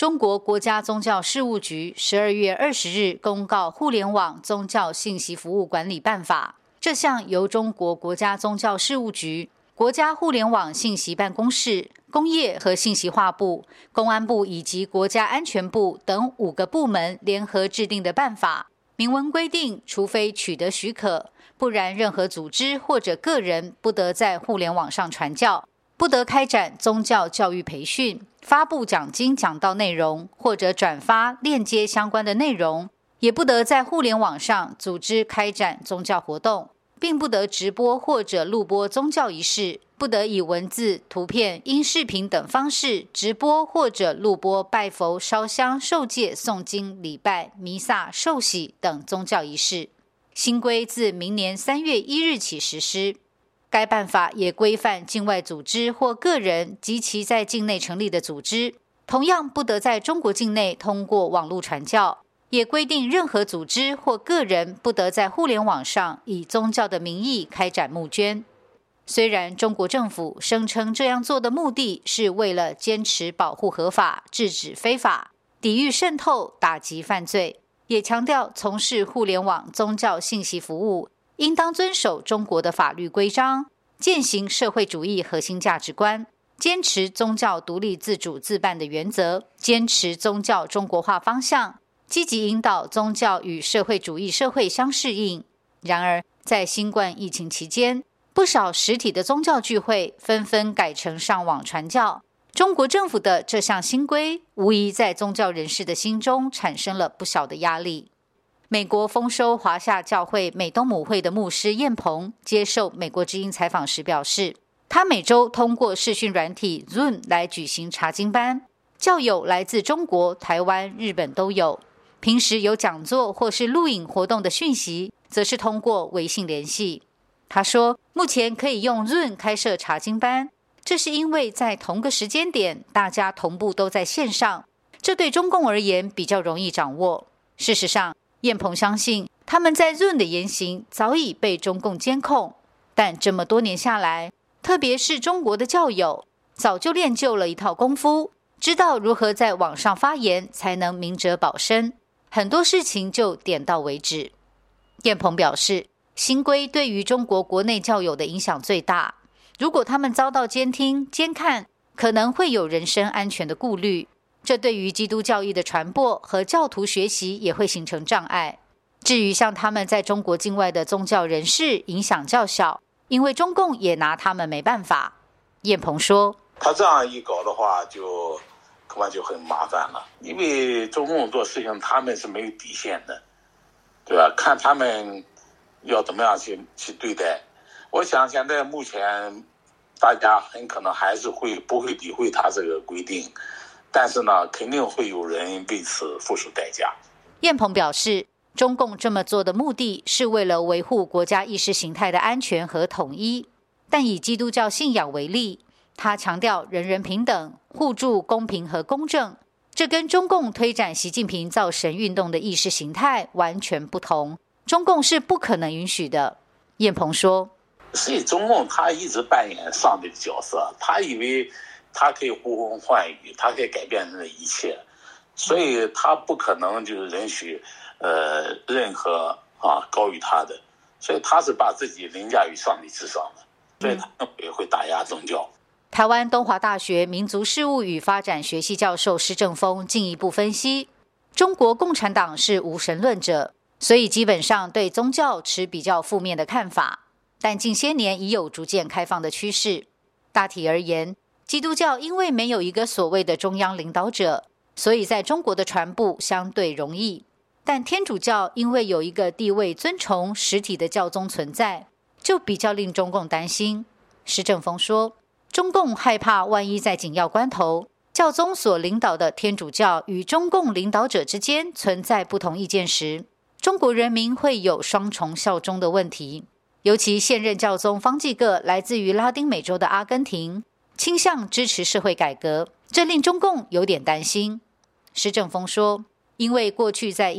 中国国家宗教事务局12月20日公告《互联网宗教信息服务管理办法》，这项由中国国家宗教事务局、国家互联网信息办公室、工业和信息化部、公安部以及国家安全部等5个部门联合制定的办法，明文规定，除非取得许可，不然任何组织或者个人不得在互联网上传教，不得开展宗教教育培训，发布讲经讲道内容，或者转发链接相关的内容，也不得在互联网上组织开展宗教活动，并不得直播或者录播宗教仪式，不得以文字、图片、音视频等方式直播或者录播拜佛、烧香、受戒、诵经、礼拜、弥撒、受洗等宗教仪式。新规自明年3月1日起实施。该办法也规范境外组织或个人及其在境内成立的组织，同样不得在中国境内通过网络传教，也规定任何组织或个人不得在互联网上以宗教的名义开展募捐。虽然中国政府声称这样做的目的是为了坚持保护合法、制止非法、抵御渗透、打击犯罪，也强调从事互联网宗教信息服务应当遵守中国的法律规章，践行社会主义核心价值观，坚持宗教独立自主自办的原则，坚持宗教中国化方向，积极引导宗教与社会主义社会相适应。然而，在新冠疫情期间，不少实体的宗教聚会纷纷改成上网传教。中国政府的这项新规，无疑在宗教人士的心中产生了不小的压力。美国丰收华夏教会美东母会的牧师燕鹏接受美国之音采访时表示，他每周通过视讯软体 Zoom 来举行查经班，教友来自中国、台湾、日本都有。平时有讲座或是录影活动的讯息，则是通过微信联系。他说，目前可以用 Zoom 开设查经班，这是因为在同个时间点，大家同步都在线上，这对中共而言比较容易掌握。事实上，燕鹏相信他们在 Zoom 的言行早已被中共监控，但这么多年下来，特别是中国的教友，早就练就了一套功夫，知道如何在网上发言才能明哲保身，很多事情就点到为止。燕鹏表示，新规对于中国国内教友的影响最大，如果他们遭到监听、监看，可能会有人身安全的顾虑，这对于基督教义的传播和教徒学习也会形成障碍。至于像他们在中国境外的宗教人士，影响较小，因为中共也拿他们没办法。燕鹏说， 他这样一搞的话，就恐怕就很麻烦了，因为中共做事情他们是没有底线的，对吧？看他们要怎么样去对待。我想现在目前大家很可能还是不会理会他这个规定，但是呢，肯定会有人为此付出代价。 燕鹏表示，中共这么做的目的是为了维护国家意识形态的安全和统一，但以基督教信仰为例，他强调人人平等、互助、公平和公正，这跟中共推展习近平造神运动的意识形态完全不同，中共是不可能允许的。燕鹏说， 所以中共他一直扮演上帝的角色，他以为他可以呼风唤雨，他可以改变人的一切，所以他不可能就是允许任何高于他的，所以他是把自己凌驾于上帝之上的，所以他也会打压宗教。 台湾东华大学民族事务与发展学系教授施正峰进一步分析，中国共产党是无神论者，所以基本上对宗教持比较负面的看法，但近些年已有逐渐开放的趋势。大体而言，基督教因为没有一个所谓的中央领导者，所以在中国的传播相对容易，但天主教因为有一个地位尊崇实体的教宗存在，就比较令中共担心。施正峰说，中共害怕万一在紧要关头，教宗所领导的天主教与中共领导者之间存在不同意见时，中国人民会有双重效忠的问题。尤其现任教宗方济各来自于拉丁美洲的阿根廷，倾向支持社会改革，这令中共有点担心。施正峰说，因为过去在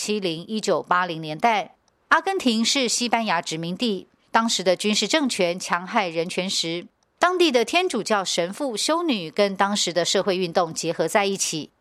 1970、1980年代，阿根廷是西班牙殖民地，当时的军事政权强害人权时，当地的天主教神父、修女跟当时的社会运动结合在一起，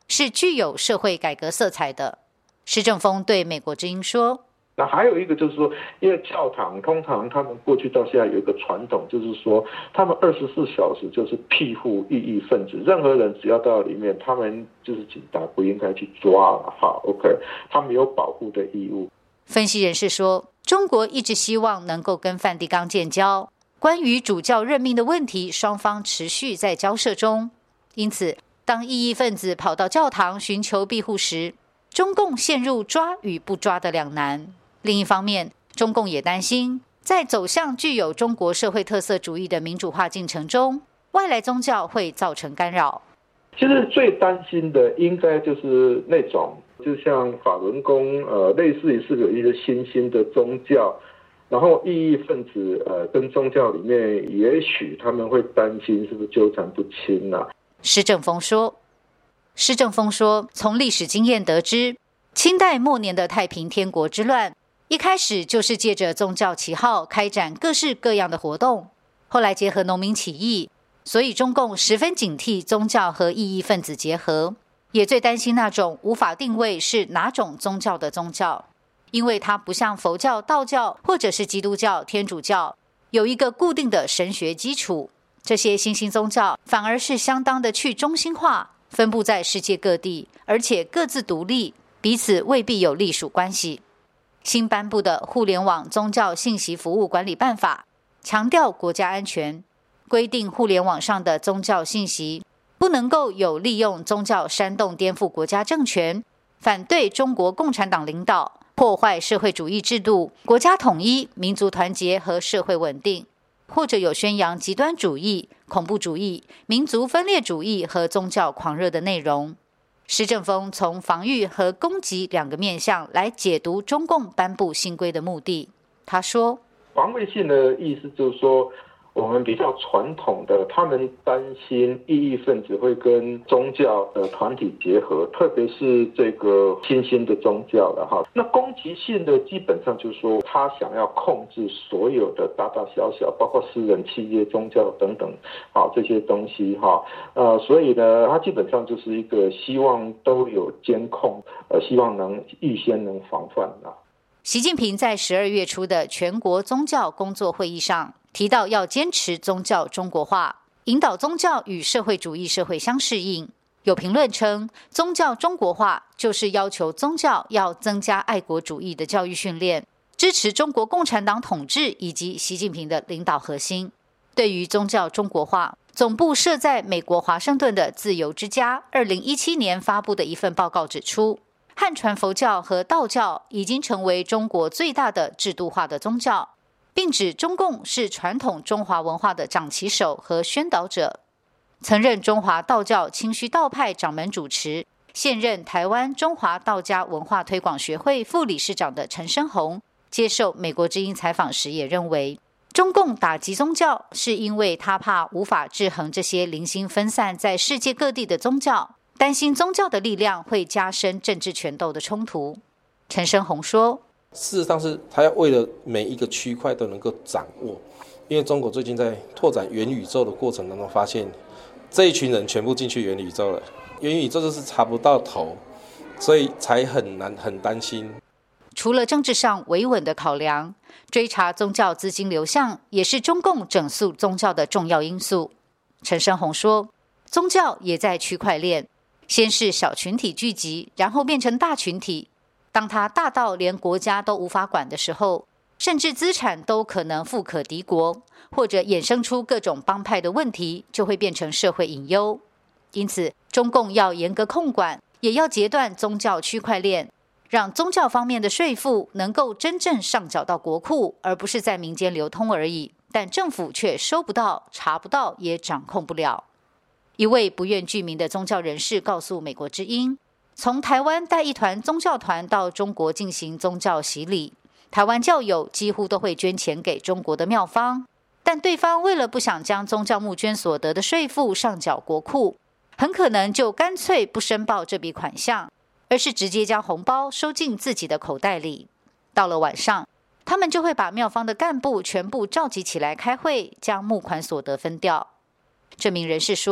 是具有社会改革色彩的。施正丰对美国之音说， 那还有一个就是说，因为教堂通常他们过去到现在有一个传统，就是说他们24小时就是庇护异议分子，任何人只要到里面，他们就是警察不应该去抓了哈 ，OK， 他们有保护的义务。 分析人士说，中国一直希望能够跟梵蒂冈建交，关于主教任命的问题，双方持续在交涉中。因此，当异议分子跑到教堂寻求庇护时，中共陷入抓与不抓的两难。另一方面，中共也担心，在走向具有中国社会特色主义的民主化进程中，外来宗教会造成干扰。 其实最担心的应该就是那种，就像法轮功，类似于是有一些新兴的宗教，然后异议分子跟宗教里面，也许他们会担心是不是纠缠不清啊。 施正丰说，从历史经验得知，清代末年的太平天国之乱，一开始就是借着宗教旗号开展各式各样的活动，后来结合农民起义，所以中共十分警惕宗教和异议分子结合，也最担心那种无法定位是哪种宗教的宗教，因为它不像佛教、道教或者是基督教、天主教有一个固定的神学基础，这些新兴宗教反而是相当的去中心化，分布在世界各地，而且各自独立，彼此未必有隶属关系。新颁布的《互联网宗教信息服务管理办法》强调国家安全，规定互联网上的宗教信息不能够有利用宗教煽动颠覆国家政权、反对中国共产党领导、破坏社会主义制度、国家统一、民族团结和社会稳定，或者有宣扬极端主义、恐怖主义、民族分裂主义和宗教狂热的内容。施正丰从防御和攻击两个面向来解读中共颁布新规的目的。他说， 防卫性的意思就是说，我们比较传统的，他们担心异议分子会跟宗教的团体结合，特别是这个新兴的宗教的哈。那攻击性的基本上就是说，他想要控制所有的大大小小，包括私人企业、宗教等等，这些东西哈。所以呢，他基本上就是一个希望都有监控，希望能预先能防范啊。 习近平在12月初的全国宗教工作会议上提到，要坚持宗教中国化，引导宗教与社会主义社会相适应。有评论称，宗教中国化就是要求宗教要增加爱国主义的教育训练，支持中国共产党统治以及习近平的领导核心。对于宗教中国化，总部设在美国华盛顿的自由之家2017年发布的一份报告指出，汉传佛教和道教已经成为中国最大的制度化的宗教，并指中共是传统中华文化的掌旗手和宣导者。曾任中华道教清虚道派掌门主持，现任台湾中华道家文化推广学会副理事长的陈升宏接受美国之音采访时也认为，中共打击宗教是因为他怕无法制衡这些零星分散在世界各地的宗教，担心宗教的力量会加深政治权斗的冲突。陈升宏说， 事实上是他要为了每一个区块都能够掌握，因为中国最近在拓展元宇宙的过程当中发现，这一群人全部进去元宇宙了，元宇宙就是查不到头，所以才很担心。 除了政治上维稳的考量，追查宗教资金流向也是中共整肃宗教的重要因素。陈升宏说，宗教也在区块链，先是小群体聚集，然后变成大群体。当它大到连国家都无法管的时候，甚至资产都可能富可敌国，或者衍生出各种帮派的问题，就会变成社会隐忧。因此，中共要严格控管，也要截断宗教区块链，让宗教方面的税负能够真正上缴到国库，而不是在民间流通而已，但政府却收不到、查不到，也掌控不了。一位不愿具名的宗教人士告诉美国之音，从台湾带一团宗教团到中国进行宗教洗礼，台湾教友几乎都会捐钱给中国的庙方，但对方为了不想将宗教募捐所得的税负上缴国库，很可能就干脆不申报这笔款项，而是直接将红包收进自己的口袋里。到了晚上，他们就会把庙方的干部全部召集起来开会，将募款所得分掉。这名人士说，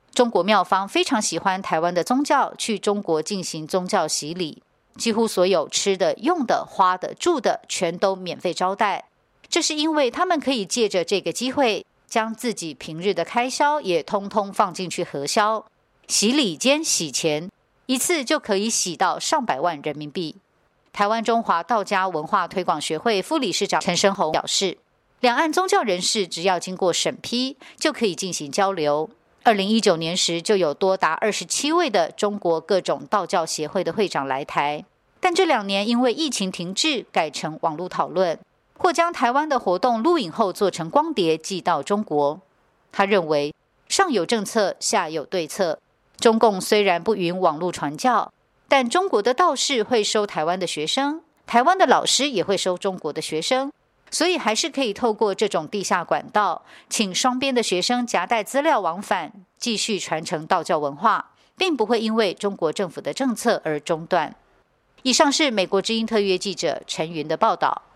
中国庙方非常喜欢台湾的宗教去中国进行宗教洗礼，几乎所有吃的、用的、花的、住的全都免费招待。这是因为他们可以借着这个机会，将自己平日的开销也通通放进去核销，洗礼兼洗钱，一次就可以洗到上百万人民币。台湾中华道家文化推广学会副理事长陈生宏表示，两岸宗教人士只要经过审批，就可以进行交流。2019年时就有多达27位的中国各种道教协会的会长来台，但这2年因为疫情停滞，改成网络讨论，或将台湾的活动录影后做成光碟寄到中国。他认为上有政策，下有对策。中共虽然不允网络传教，但中国的道士会收台湾的学生，台湾的老师也会收中国的学生，所以还是可以透过这种地下管道，请双边的学生夹带资料往返，继续传承道教文化，并不会因为中国政府的政策而中断。以上是美国之音特约记者陈云的报道。